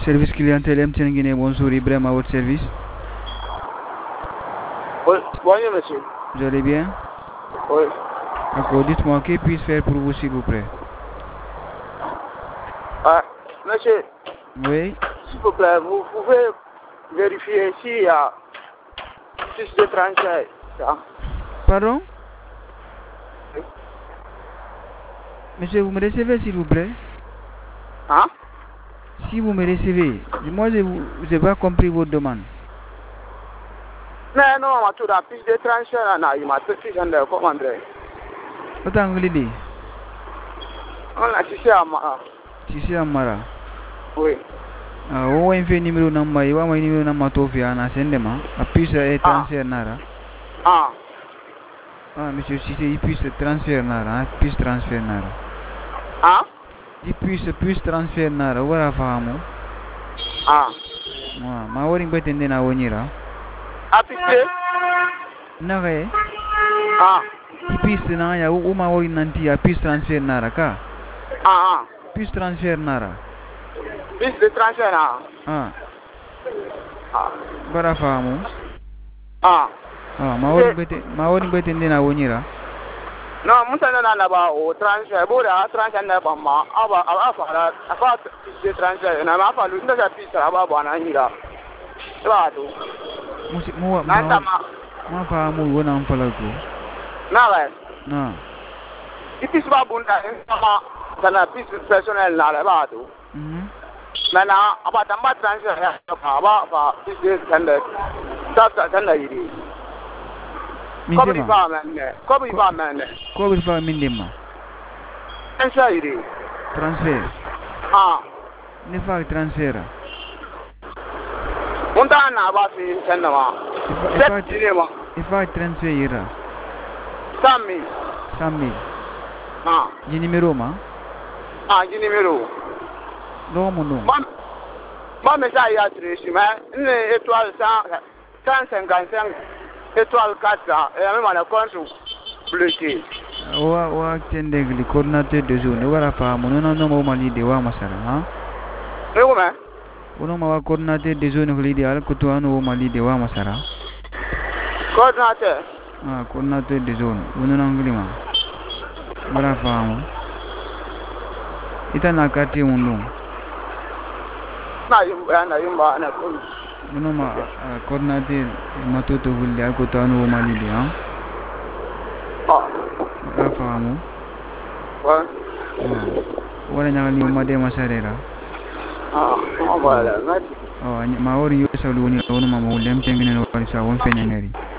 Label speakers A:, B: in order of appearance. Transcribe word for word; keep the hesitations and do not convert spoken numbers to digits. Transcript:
A: Service clientèle M T N Guinée, bonjour Ibrahim à votre service.
B: Oui, bonjour monsieur.
A: Vous allez bien?
B: Oui.
A: D'accord, dites-moi, que puis-je faire pour vous s'il vous plaît?
B: Ah, monsieur.
A: Oui.
B: S'il vous plaît, vous pouvez vérifier s'il y a six de transfert.
A: Pardon? Oui. Monsieur, vous me recevez s'il vous plaît?
B: Hein?
A: Si vous me recevez, moi je n'ai pas compris votre demande.
B: Mais non, on a tout la piste de transfert, il m'a tout fait de commander.
A: Autant que l'idée.
B: On a Tissé Amara.
A: Tissé Amara?
B: Oui.
A: Ah, on a fait numéro number, il va me numéro number tofi à Nasendema, à puisse être transfert nara.
B: Ah.
A: Ah, monsieur, si c'est puisse transfert nara, puisse transfert nara.
B: Ah?
A: Il puisse puisse transfert nara, voilà fahamu.
B: Ah.
A: Ah, ma wori betende na wonira.
B: Ah, piste?
A: Nare?
B: Ah.
A: Il puisse na ya u ma wori nanti ya puisse transfert nara ka.
B: Ah ah.
A: Puisse transfert nara.
B: Puisse de transfert nara.
A: Ah.
B: Ah.
A: Bara fahamu.
B: Ah.
A: Ah, ma wori bete ma wori betende na wonira.
B: Non, musa na na ba o transfer, bo da transfer na ba ma aba aba fara afa de transfer na ma fa lu nda piste aba ba na hira. Ba do.
A: Musi mo ma ma fahamu wona am falago.
B: Na ba.
A: Na.
B: Ipis ba bunda sama sana piste personnel na la ba do.
A: Mhm.
B: Mana aba tamba transfer ya aba fa piste sanda. Ta ta sanda yiri. Kobi fa menne. Kobi fa menne.
A: Kobi fa mindema.
B: Transfer yiri.
A: Transfer.
B: Ah.
A: Ne fa transfer.
B: Monta na ba fi sanda ma.
A: Ifa ifa ifa transfer yira.
B: Sami.
A: Sami.
B: Ah.
A: Di numéro ma?
B: Ah, di numéro.
A: Non mon nom.
B: Bon. Bon mais ça y a très mais une étoile cent cinquante-cinq étoile quatre et même on a compte bloqué.
A: Wa wa tendegli coordinateur de zone wala fa mo non non mo mali de wa masara ha.
B: Eh ouais.
A: Ono ma wa coordinateur de zone ko lidi al ko to anu wo mali de wa masara.
B: Coordinateur.
A: Ah, coordinateur de zone. Ono nangli ma. Wala fa mo. Ita na quartier mon
B: Na yumba na yumba na ko.
A: Ono ma coordinateur matoto hulli al ko to anu wo mali de ha.
B: Ah.
A: Wala fa mo.
B: Wa.
A: Wala nyangali mo de masarera.
B: Ah, on va là.
A: Oh, ma wori yo salu ni ono ma mo lem tengene no wali sa won fenyangari.